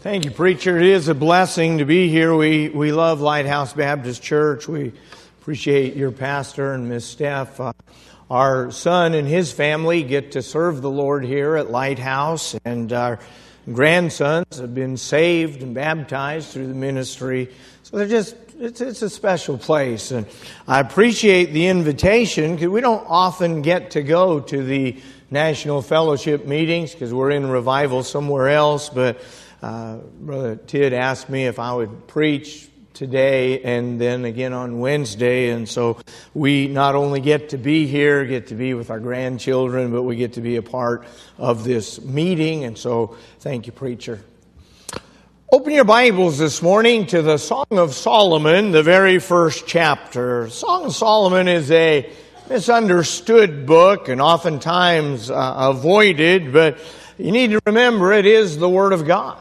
Thank you, preacher. It is a blessing to be here. We love Lighthouse Baptist Church. We appreciate your pastor and Miss Steph. Our son and his family get to serve the Lord here at Lighthouse, and our grandsons have been saved and baptized through the ministry. So it's a special place, and I appreciate the invitation because we don't often get to go to the National Fellowship meetings because we're in revival somewhere else, but Brother Tid asked me if I would preach today and then again on Wednesday, and so we not only get to be here, get to be with our grandchildren, but we get to be a part of this meeting, and so thank you, preacher. Open your Bibles this morning to the Song of Solomon, the very first chapter. Song of Solomon is a misunderstood book and oftentimes avoided, but you need to remember it is the Word of God.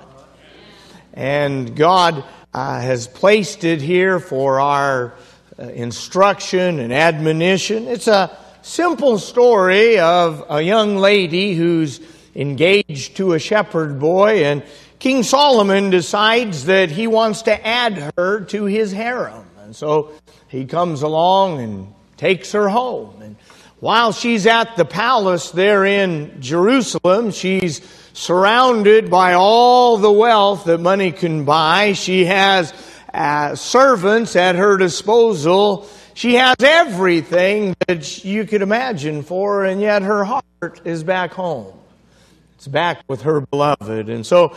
And God has placed it here for our instruction and admonition. It's a simple story of a young lady who's engaged to a shepherd boy, and King Solomon decides that he wants to add her to his harem. And so he comes along and takes her home. And while she's at the palace there in Jerusalem, she's surrounded by all the wealth that money can buy. She has servants at her disposal. She has everything that you could imagine for her, and yet her heart is back home. It's back with her beloved. And so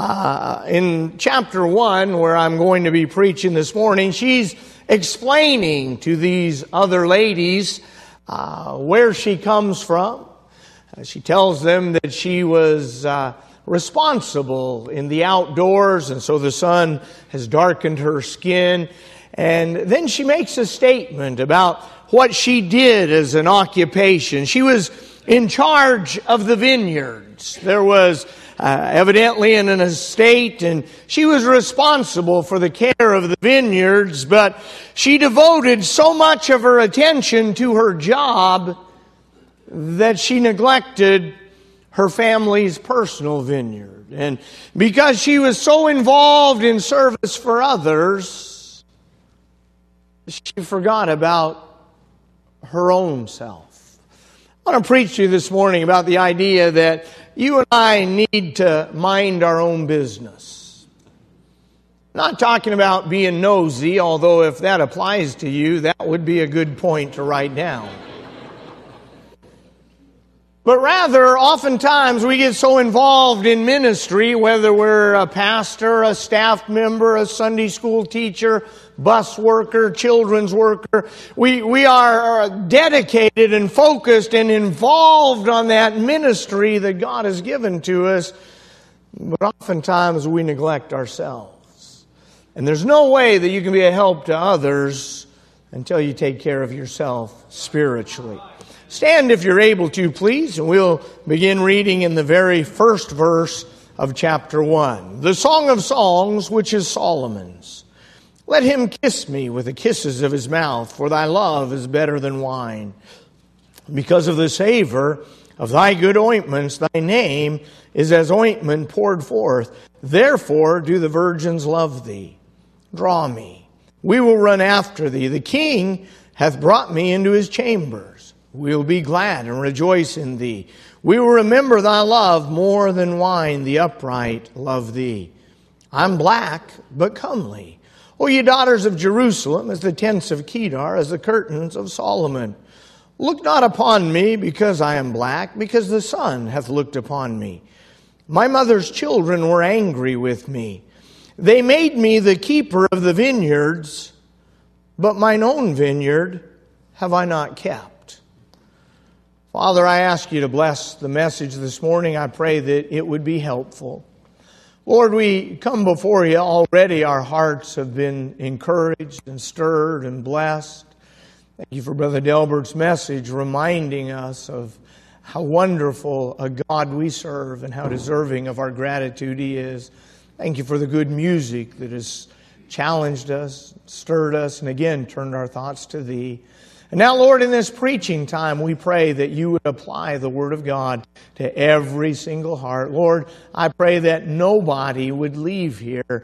in chapter 1, where I'm going to be preaching this morning, she's explaining to these other ladies where she comes from. She tells them that she was responsible in the outdoors, and so the sun has darkened her skin. And then she makes a statement about what she did as an occupation. She was in charge of the vineyards. There was evidently in an estate, and she was responsible for the care of the vineyards, but she devoted so much of her attention to her job that she neglected her family's personal vineyard. And because she was so involved in service for others, she forgot about her own self. I want to preach to you this morning about the idea that you and I need to mind our own business. I'm not talking about being nosy, although if that applies to you, that would be a good point to write down. But rather, oftentimes we get so involved in ministry, whether we're a pastor, a staff member, a Sunday school teacher, bus worker, children's worker. We are dedicated and focused and involved on that ministry that God has given to us. But oftentimes we neglect ourselves. And there's no way that you can be a help to others until you take care of yourself spiritually. Stand if you're able to, please, and we'll begin reading in the very first verse of chapter 1. The Song of Songs, which is Solomon's. Let him kiss me with the kisses of his mouth, for thy love is better than wine. Because of the savor of thy good ointments, thy name is as ointment poured forth. Therefore do the virgins love thee. Draw me. We will run after thee. The king hath brought me into his chambers. We will be glad and rejoice in thee. We will remember thy love more than wine. The upright love thee. I'm black, but comely. O ye daughters of Jerusalem, as the tents of Kedar, as the curtains of Solomon. Look not upon me because I am black, because the sun hath looked upon me. My mother's children were angry with me. They made me the keeper of the vineyards, but mine own vineyard have I not kept. Father, I ask you to bless the message this morning. I pray that it would be helpful. Lord, we come before you already. Our hearts have been encouraged and stirred and blessed. Thank you for Brother Delbert's message reminding us of how wonderful a God we serve and how deserving of our gratitude He is. Thank you for the good music that has challenged us, stirred us, and again turned our thoughts to Thee. And now, Lord, in this preaching time, we pray that you would apply the Word of God to every single heart. Lord, I pray that nobody would leave here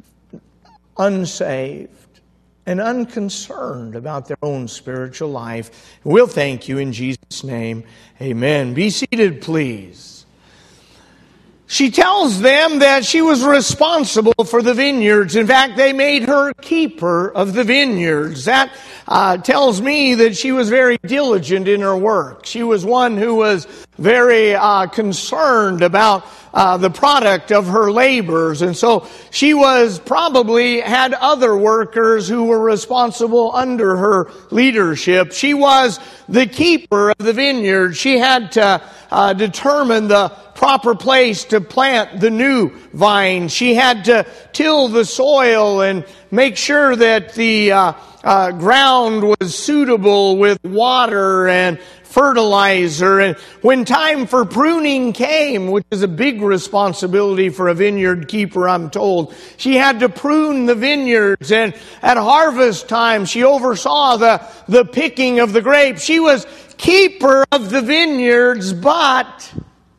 unsaved and unconcerned about their own spiritual life. We'll thank you in Jesus' name. Amen. Be seated, please. She tells them that she was responsible for the vineyards. In fact, they made her keeper of the vineyards. That tells me that she was very diligent in her work. She was one who was very concerned about the product of her labors. And so she was probably had other workers who were responsible under her leadership. She was the keeper of the vineyard. She had to determine the proper place to plant the new vine. She had to till the soil and make sure that the ground was suitable with water and fertilizer. And when time for pruning came, which is a big responsibility for a vineyard keeper, I'm told, she had to prune the vineyards. And at harvest time, she oversaw the picking of the grapes. She was keeper of the vineyards, but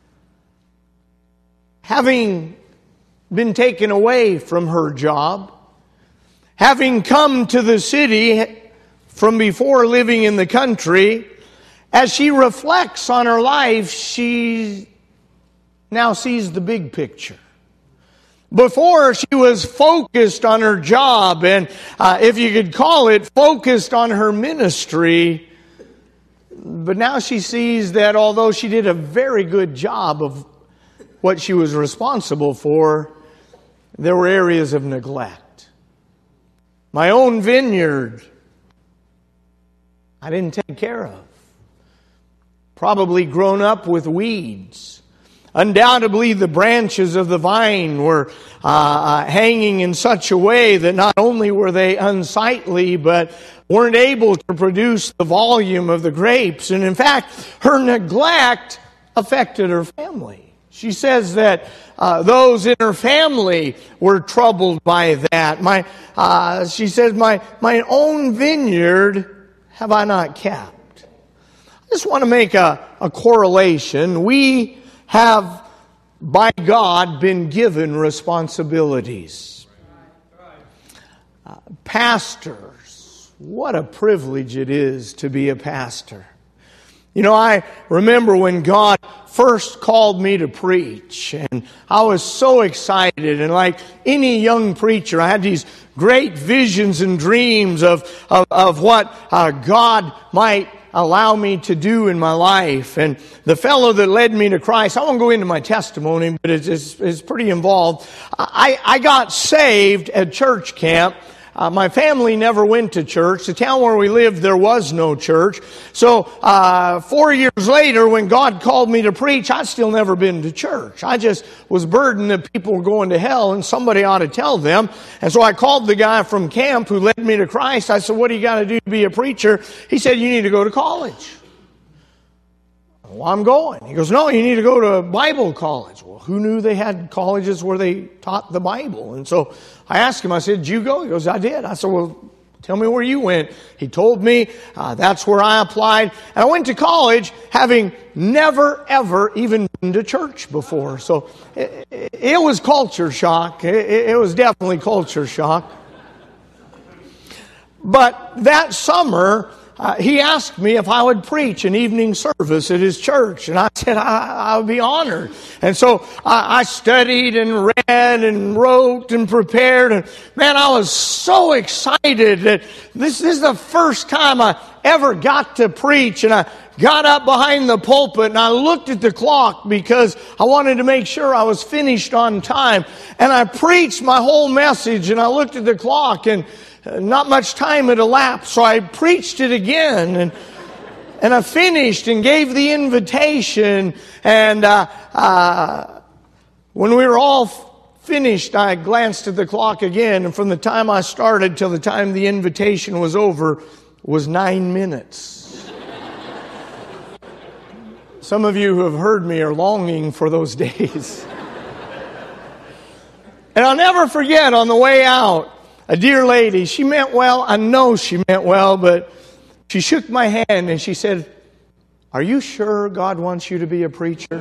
having been taken away from her job, having come to the city from before living in the country, as she reflects on her life, she now sees the big picture. Before, she was focused on her job and, if you could call it, focused on her ministry. But now she sees that although she did a very good job of what she was responsible for, there were areas of neglect. My own vineyard, I didn't take care of. Probably grown up with weeds. Undoubtedly, the branches of the vine were hanging in such a way that not only were they unsightly, but weren't able to produce the volume of the grapes. And in fact, her neglect affected her family. She says that those in her family were troubled by that. She says, my own vineyard have I not kept. I just want to make a correlation. We have, by God, been given responsibilities. Pastors, what a privilege it is to be a pastor. You know, I remember when God first called me to preach, and I was so excited, and like any young preacher, I had these great visions and dreams of what God might allow me to do in my life. And the fellow that led me to Christ, I won't go into my testimony, but it's pretty involved. I got saved at church camp. My family never went to church. The town where we lived, there was no church. So 4 years later, when God called me to preach, I'd still never been to church. I just was burdened that people were going to hell and somebody ought to tell them. And so I called the guy from camp who led me to Christ. I said, what do you got to do to be a preacher? He said, you need to go to college. Well, I'm going. He goes, no, you need to go to Bible college. Well, who knew they had colleges where they taught the Bible? And so I asked him, I said, did you go? He goes, I did. I said, well, tell me where you went. He told me that's where I applied. And I went to college having never, ever even been to church before. So it was culture shock. It was definitely culture shock. But that summer, he asked me if I would preach an evening service at his church. And I said, I would be honored. And so I studied and read and wrote and prepared. And man, I was so excited that this is the first time I ever got to preach. And I got up behind the pulpit and I looked at the clock because I wanted to make sure I was finished on time. And I preached my whole message and I looked at the clock and not much time had elapsed, so I preached it again, and I finished and gave the invitation. And when we were all finished, I glanced at the clock again, and from the time I started till the time the invitation was over was 9 minutes. Some of you who have heard me are longing for those days. And I'll never forget, on the way out, a dear lady, she meant well. I know she meant well, but She shook my hand and she said, "Are you sure God wants you to be a preacher?"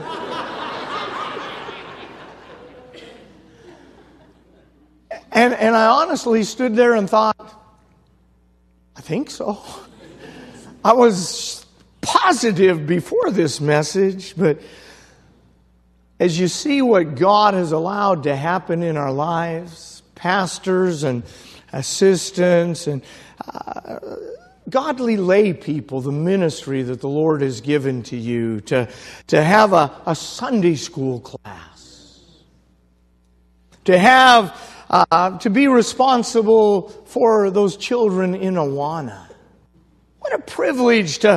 And I honestly stood there and thought, I think so. I was positive before this message, but as you see what God has allowed to happen in our lives, pastors and assistants and godly lay people, the ministry that the Lord has given to you, to have a Sunday school class, to have to be responsible for those children in Awana. What a privilege to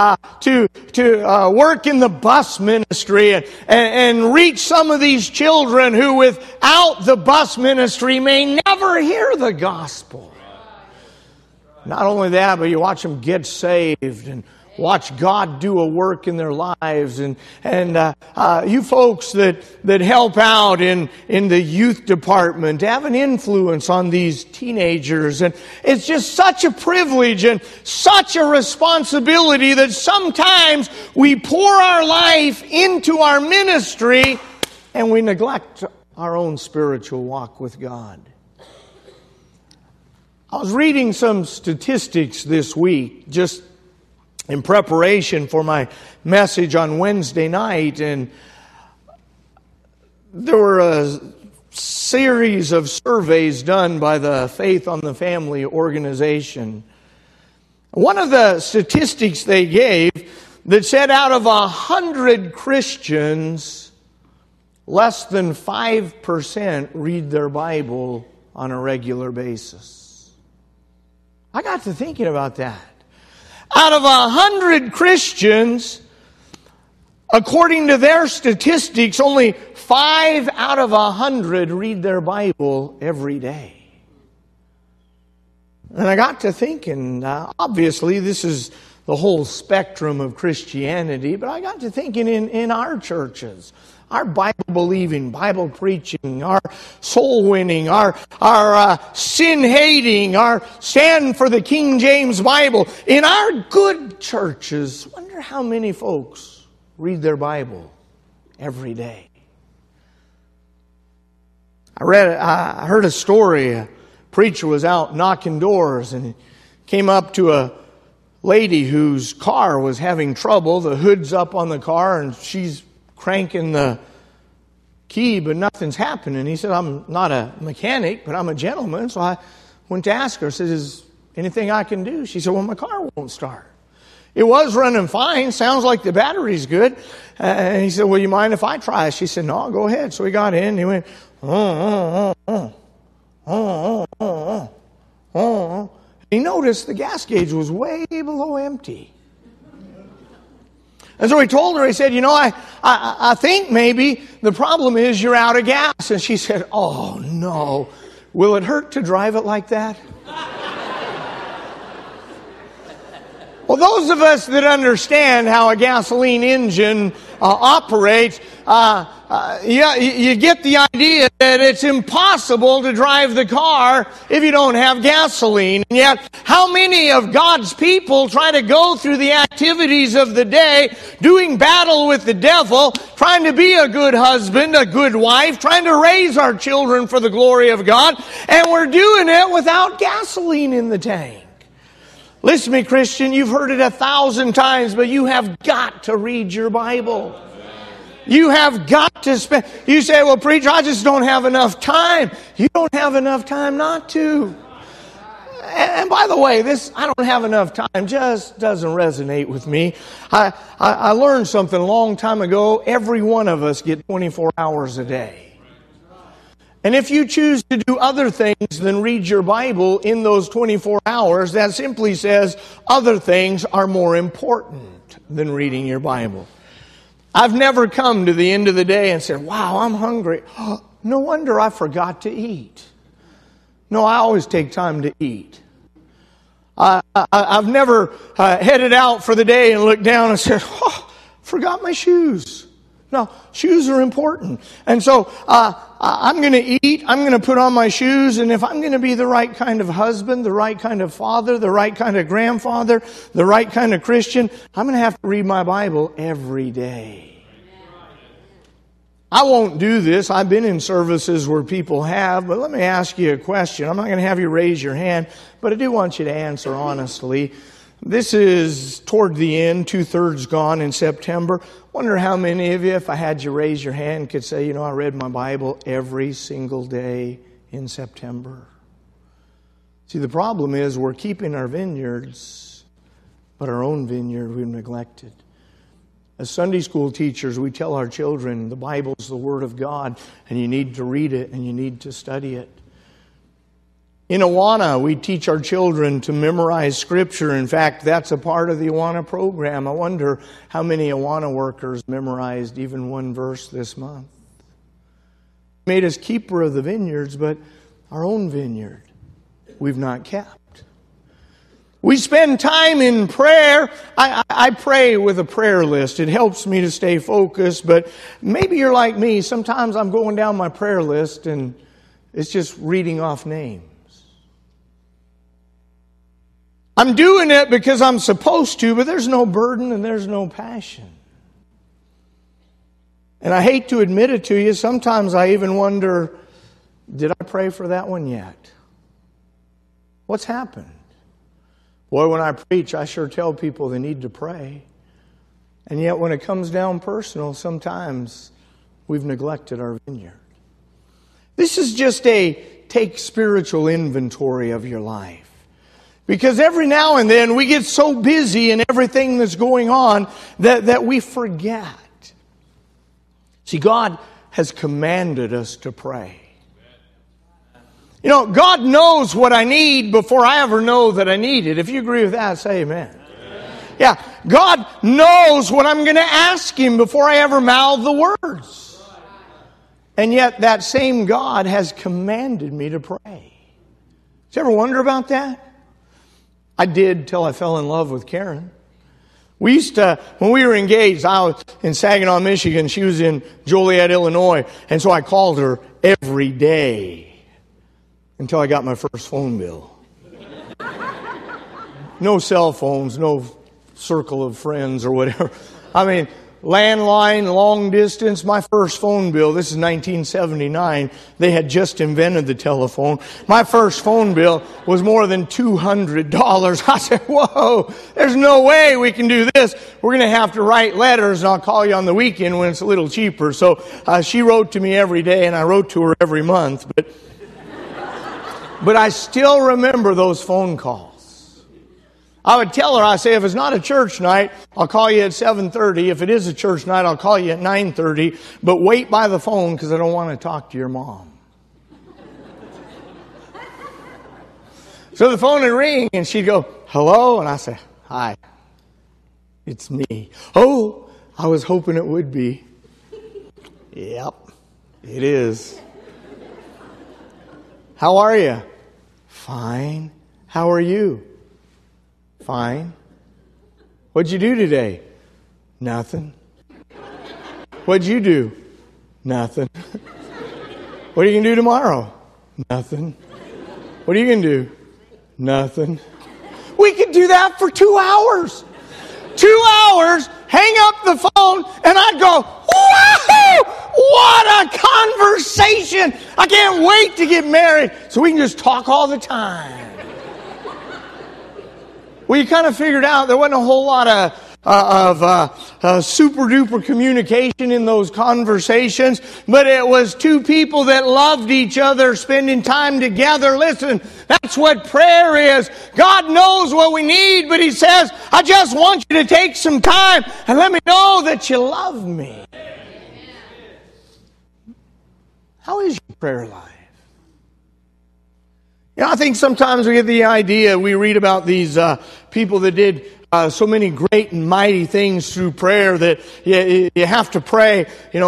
work in the bus ministry and reach some of these children who without the bus ministry may never hear the gospel. Not only that, but you watch them get saved and watch God do a work in their lives. And you folks that help out in the youth department have an influence on these teenagers. And it's just such a privilege and such a responsibility that sometimes we pour our life into our ministry and we neglect our own spiritual walk with God. I was reading some statistics this week, just in preparation for my message on Wednesday night, and there were a series of surveys done by the Faith on the Family organization. One of the statistics they gave that said out of 100 Christians, less than 5% read their Bible on a regular basis. I got to thinking about that. Out of 100 Christians, according to their statistics, only 5 out of 100 read their Bible every day. And I got to thinking, obviously this is the whole spectrum of Christianity, but I got to thinking in our churches, our Bible-believing, Bible-preaching, our soul-winning, our sin-hating, our stand for the King James Bible. In our good churches, wonder how many folks read their Bible every day. I heard a story. A preacher was out knocking doors and came up to a lady whose car was having trouble. The hood's up on the car and she's cranking the key, but nothing's happening. He said, "I'm not a mechanic, but I'm a gentleman." So I went to ask her. I said, "Is anything I can do?" She said, "Well, my car won't start." It was running fine. Sounds like the battery's good. And he said, "Well, you mind if I try?" She said, "No, go ahead." So he got in. He went, He noticed the gas gauge was way below empty. And so he told her, he said, I think maybe the problem is you're out of gas. And she said, "Oh, no. Will it hurt to drive it like that?" Well, those of us that understand how a gasoline engine operates, you get the idea that it's impossible to drive the car if you don't have gasoline. And yet, how many of God's people try to go through the activities of the day, doing battle with the devil, trying to be a good husband, a good wife, trying to raise our children for the glory of God, and we're doing it without gasoline in the tank. Listen to me, Christian, you've heard it 1,000 times, but you have got to read your Bible. You have got to spend. You say, "Well, preacher, I just don't have enough time." You don't have enough time not to. And by the way, this "I don't have enough time" just doesn't resonate with me. I learned something a long time ago. Every one of us get 24 hours a day. And if you choose to do other things than read your Bible in those 24 hours, that simply says other things are more important than reading your Bible. I've never come to the end of the day and said, "Wow, I'm hungry. Oh, no wonder I forgot to eat." No, I always take time to eat. I've never headed out for the day and looked down and said, "Oh, forgot my shoes." No, shoes are important. And so I'm going to eat, I'm going to put on my shoes, and if I'm going to be the right kind of husband, the right kind of father, the right kind of grandfather, the right kind of Christian, I'm going to have to read my Bible every day. I won't do this. I've been in services where people have, but let me ask you a question. I'm not going to have you raise your hand, but I do want you to answer honestly. This is toward the end, 2/3 gone in September. Wonder how many of you, if I had you raise your hand, could say, I read my Bible every single day in September. See, the problem is we're keeping our vineyards, but our own vineyard we've neglected. As Sunday school teachers, we tell our children the Bible's the Word of God, and you need to read it and you need to study it. In Awana, we teach our children to memorize Scripture. In fact, that's a part of the Awana program. I wonder how many Awana workers memorized even one verse this month. He made us keeper of the vineyards, but our own vineyard we've not kept. We spend time in prayer. I pray with a prayer list. It helps me to stay focused, but maybe you're like me. Sometimes I'm going down my prayer list and it's just reading off names. I'm doing it because I'm supposed to, but there's no burden and there's no passion. And I hate to admit it to you, sometimes I even wonder, did I pray for that one yet? What's happened? Boy, when I preach, I sure tell people they need to pray. And yet when it comes down personal, sometimes we've neglected our vineyard. This is just a take spiritual inventory of your life. Because every now and then we get so busy in everything that's going on that we forget. See, God has commanded us to pray. God knows what I need before I ever know that I need it. If you agree with that, say amen. Yeah, God knows what I'm going to ask Him before I ever mouth the words. And yet that same God has commanded me to pray. Did you ever wonder about that? I did till I fell in love with Karen. We used to, when we were engaged, I was in Saginaw, Michigan. She was in Joliet, Illinois. And so I called her every day until I got my first phone bill. No cell phones, no circle of friends or whatever. I mean, landline, long distance. My first phone bill, this is 1979. They had just invented the telephone. My first phone bill was more than $200. I said, whoa, there's no way we can do this. We're going to have to write letters, and I'll call you on the weekend when it's a little cheaper. So she wrote to me every day, and I wrote to her every month. But I still remember those phone calls. I would tell her, I say, if it's not a church night, I'll call you at 7:30. If it is a church night, I'll call you at 9:30. But wait by the phone because I don't want to talk to your mom. So the phone would ring and she'd go, hello? And I say, hi, it's me. Oh, I was hoping it would be. Yep, it is. How are you? Fine. How are you? Fine. What'd you do today? Nothing. What'd you do? Nothing. What are you going to do tomorrow? Nothing. What are you going to do? Nothing. We could do that for 2 hours. 2 hours, hang up the phone, and I'd go, woohoo! What a conversation! I can't wait to get married so we can just talk all the time. Well, you kind of figured out there wasn't a whole lot of super duper communication in those conversations, but it was two people that loved each other spending time together. Listen, that's what prayer is. God knows what we need, but He says, I just want you to take some time and let me know that you love me. How is your prayer life? I think sometimes we get the idea, we read about these people that did so many great and mighty things through prayer that you have to pray,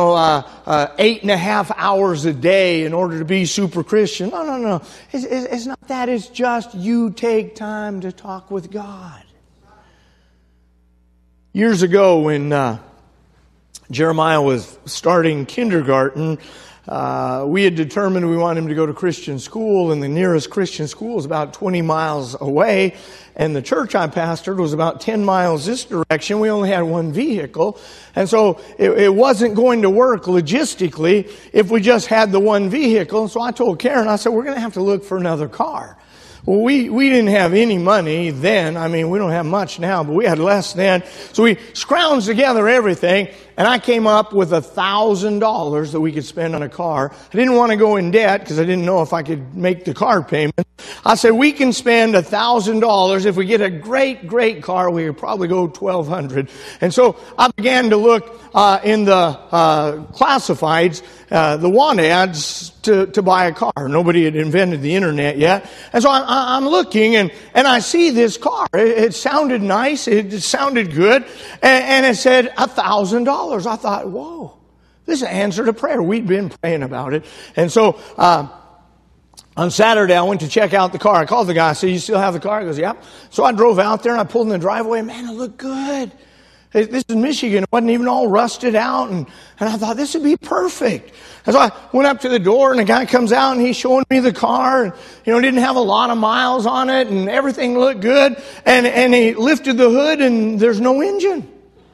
8.5 hours a day in order to be super Christian. No. It's not that. It's just you take time to talk with God. Years ago when Jeremiah was starting kindergarten, we had determined we wanted him to go to Christian school, and the nearest Christian school is about 20 miles away. And the church I pastored was about 10 miles this direction. We only had one vehicle. And so it wasn't going to work logistically if we just had the one vehicle. So I told Karen, I said, we're going to have to look for another car. Well, we didn't have any money then. I mean, we don't have much now, but we had less then. So we scrounged together everything, and I came up with $1,000 that we could spend on a car. I didn't want to go in debt because I didn't know if I could make the car payment. I said, we can spend $1,000. If we get a great car, we could probably go $1,200. And so I began to look in the classifieds, the want ads to buy a car. Nobody had invented the internet yet. And so I'm looking and I see this car. It sounded nice. It sounded good. And it said $1,000. I thought, whoa, this is an answer to prayer. We'd been praying about it. And so, on Saturday, I went to check out the car. I called the guy. I said, you still have the car? He goes, yep. So I drove out there and I pulled in the driveway. Man, it looked good. This is Michigan. It wasn't even all rusted out. And I thought, this would be perfect. And so I went up to the door and the guy comes out and he's showing me the car. And, didn't have a lot of miles on it and everything looked good. And he lifted the hood and there's no engine.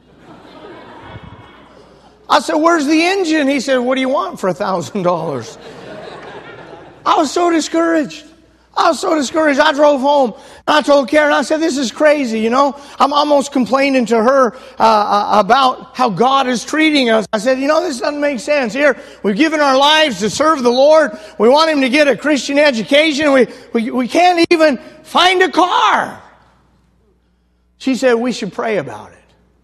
I said, where's the engine? He said, what do you want for $1,000? I was so discouraged. I drove home and I told Karen, I said, this is crazy, I'm almost complaining to her about how God is treating us. I said, this doesn't make sense. Here, we've given our lives to serve the Lord. We want him to get a Christian education. We can't even find a car. She said, we should pray about it.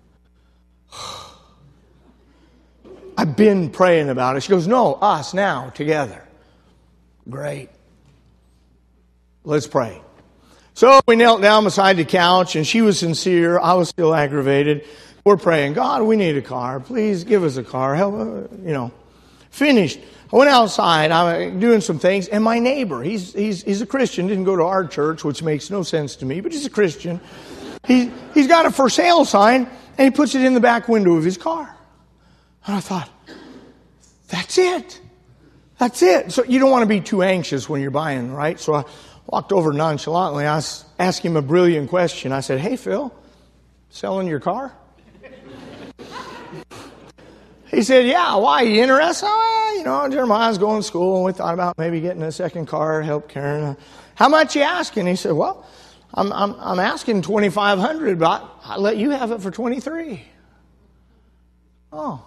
I've been praying about it. She goes, no, us now, together. Great. Let's pray. So we knelt down beside the couch, and she was sincere. I was still aggravated. We're praying, God, we need a car. Please give us a car. Help, Finished. I went outside. I'm doing some things, and my neighbor, he's a Christian, didn't go to our church, which makes no sense to me, but he's a Christian. He's got a for sale sign, and he puts it in the back window of his car. And I thought, that's it. That's it. So you don't want to be too anxious when you're buying, right? So I walked over nonchalantly. I asked him a brilliant question. I said, hey, Phil, selling your car? He said, yeah, why? You interested? Well, Jeremiah's going to school, and we thought about maybe getting a second car to help Karen. How much you asking? He said, well, I'm asking $2,500, but I'll let you have it for $23,000. Oh.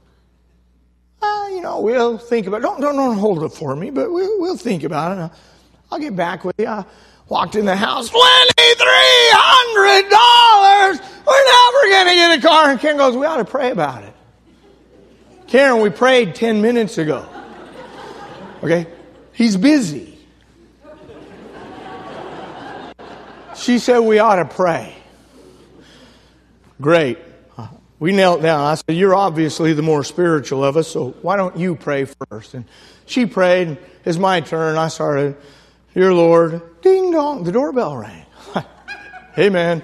We'll think about it. Don't hold it for me, but we'll think about it. I'll get back with you. I walked in the house, $2,300. We're never going to get a car. And Karen goes, we ought to pray about it. Karen, we prayed 10 minutes ago. Okay? He's busy. She said we ought to pray. Great. We knelt down. I said, you're obviously the more spiritual of us, so why don't you pray first? And she prayed. It's my turn. I started, dear Lord, ding dong. The doorbell rang. Amen.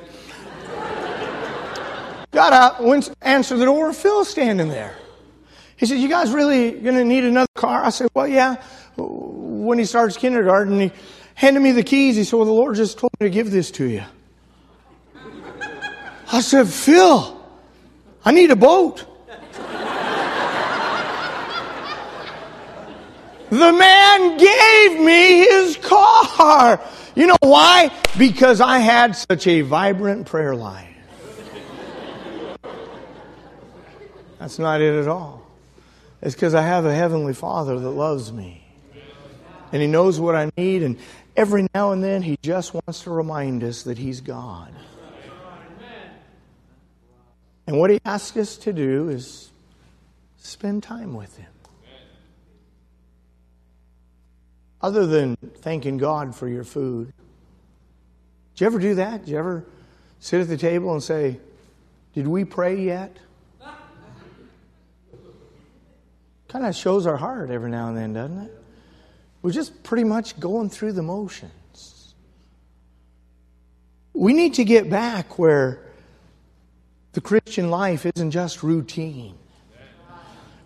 Got up, went to answer the door. Phil's standing there. He said, you guys really going to need another car? I said, well, yeah. When he starts kindergarten, he handed me the keys. He said, well, the Lord just told me to give this to you. I said, Phil, I need a boat. The man gave me his car. You know why? Because I had such a vibrant prayer life. That's not it at all. It's because I have a heavenly Father that loves me. And He knows what I need. And every now and then He just wants to remind us that He's God. And what He asks us to do is spend time with Him. Other than thanking God for your food. Did you ever do that? Did you ever sit at the table and say, did we pray yet? Kind of shows our heart every now and then, doesn't it? We're just pretty much going through the motions. We need to get back where the Christian life isn't just routine.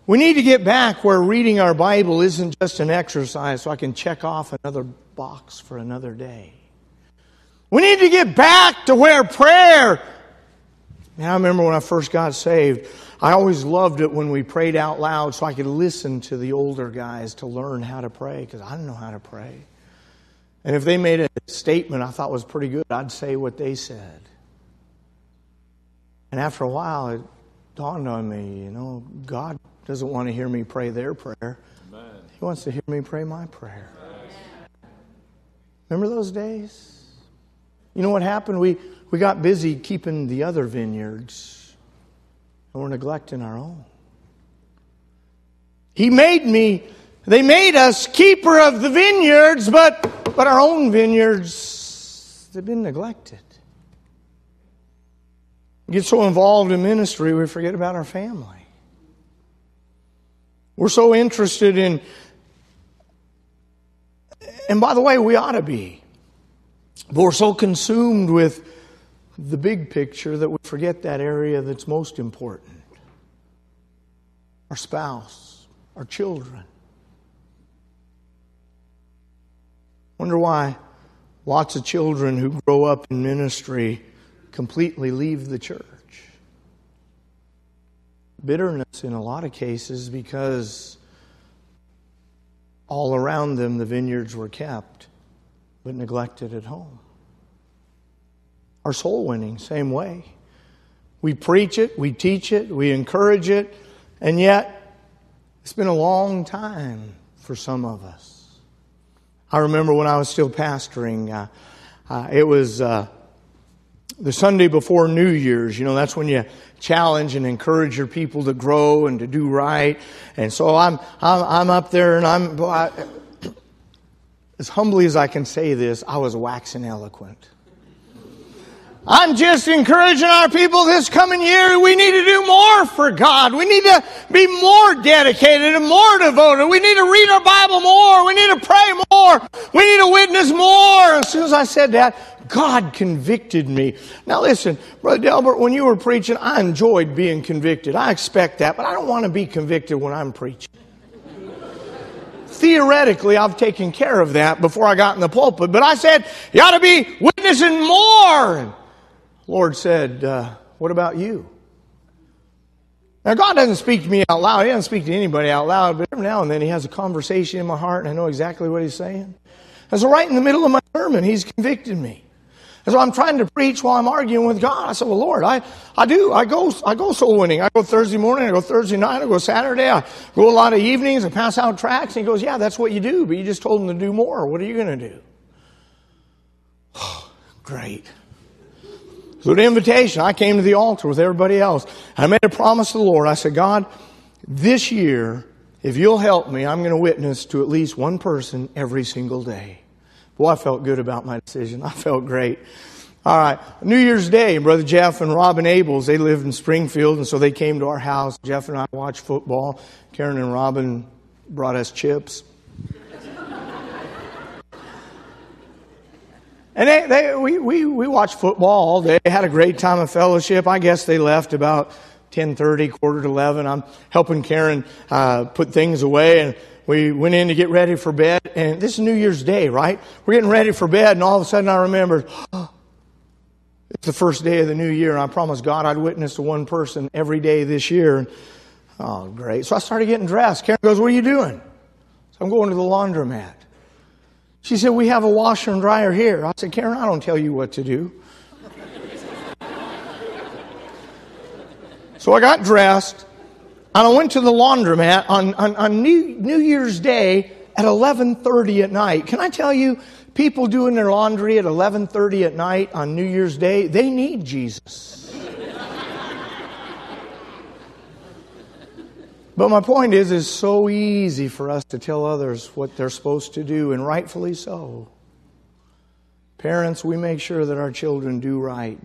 We need to get back where reading our Bible isn't just an exercise so I can check off another box for another day. We need to get back to where prayer... Now, I remember when I first got saved, I always loved it when we prayed out loud so I could listen to the older guys to learn how to pray, because I didn't know how to pray. And if they made a statement I thought was pretty good, I'd say what they said. And after a while, it dawned on me, God doesn't want to hear me pray their prayer. Amen. He wants to hear me pray my prayer. Remember those days? You know what happened? We got busy keeping the other vineyards, and we're neglecting our own. They made us keeper of the vineyards, but our own vineyards, they've been neglected. We get so involved in ministry, we forget about our family. We're so interested in, and by the way, we ought to be, but we're so consumed with the big picture that we forget that area that's most important. Our spouse, our children. Wonder why lots of children who grow up in ministry completely leave the church. Bitterness in a lot of cases because all around them the vineyards were kept but neglected at home. Our soul winning, same way. We preach it, we teach it, we encourage it, and yet it's been a long time for some of us. I remember when I was still pastoring, it was the Sunday before New Year's. That's when you challenge and encourage your people to grow and to do right. And so I'm up there, and I, as humbly as I can say this, I was waxing eloquent. I'm just encouraging our people this coming year. We need to do more for God. We need to be more dedicated and more devoted. We need to read our Bible more. We need to pray more. We need to witness more. As soon as I said that, God convicted me. Now listen, Brother Delbert, when you were preaching, I enjoyed being convicted. I expect that, but I don't want to be convicted when I'm preaching. Theoretically, I've taken care of that before I got in the pulpit, but I said, you ought to be witnessing more. And the Lord said, what about you? Now, God doesn't speak to me out loud. He doesn't speak to anybody out loud, but every now and then He has a conversation in my heart, and I know exactly what He's saying. And so right in the middle of my sermon, He's convicted me. And so I'm trying to preach while I'm arguing with God. I said, well, Lord, I go soul winning. I go Thursday morning, I go Thursday night, I go Saturday, I go a lot of evenings, I pass out tracts. And He goes, yeah, that's what you do, but you just told them to do more. What are you going to do? Oh, great. So the invitation, I came to the altar with everybody else. I made a promise to the Lord. I said, God, this year, if you'll help me, I'm going to witness to at least one person every single day. Boy, I felt good about my decision. I felt great. All right. New Year's Day, Brother Jeff and Robin Abels, they lived in Springfield, and so they came to our house. Jeff and I watched football. Karen and Robin brought us chips. And we watched football all day. Had a great time of fellowship. I guess they left about 10:30, 10:45. I'm helping Karen put things away, and we went in to get ready for bed. And this is New Year's Day, right? We're getting ready for bed, and all of a sudden I remembered, it's the first day of the new year, and I promised God I'd witness to one person every day this year. Oh, great. So I started getting dressed. Karen goes, what are you doing? So I'm going to the laundromat. She said, we have a washer and dryer here. I said, Karen, I don't tell you what to do. So I got dressed, and I went to the laundromat on New Year's Day at 11:30 at night. Can I tell you, people doing their laundry at 11:30 at night on New Year's Day, they need Jesus. But my point is, it's so easy for us to tell others what they're supposed to do, and rightfully so. Parents, we make sure that our children do right,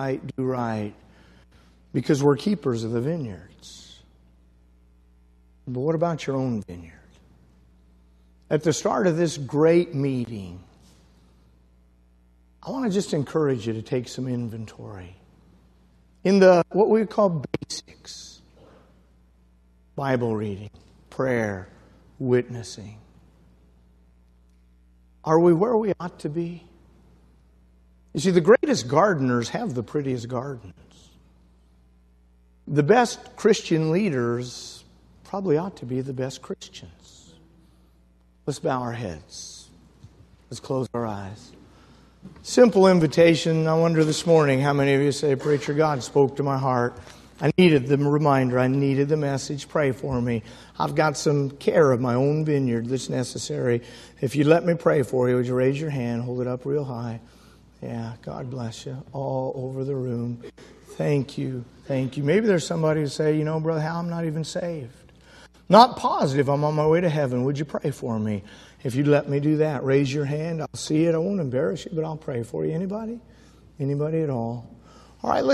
because we're keepers of the vineyards. But what about your own vineyard? At the start of this great meeting, I want to just encourage you to take some inventory in the what we call basics. Bible reading, prayer, witnessing. Are we where we ought to be? You see, the greatest gardeners have the prettiest gardens. The best Christian leaders probably ought to be the best Christians. Let's bow our heads. Let's close our eyes. Simple invitation. I wonder this morning how many of you say, Preacher, God spoke to my heart. I needed the reminder. I needed the message. Pray for me. I've got some care of my own vineyard that's necessary. If you'd let me pray for you, would you raise your hand, hold it up real high? Yeah, God bless you. All over the room. Thank you. Thank you. Maybe there's somebody who say, you know, Brother Hal, I'm not even saved. Not positive I'm on my way to heaven. Would you pray for me? If you'd let me do that, raise your hand. I'll see it. I won't embarrass you, but I'll pray for you. Anybody? Anybody at all? All right,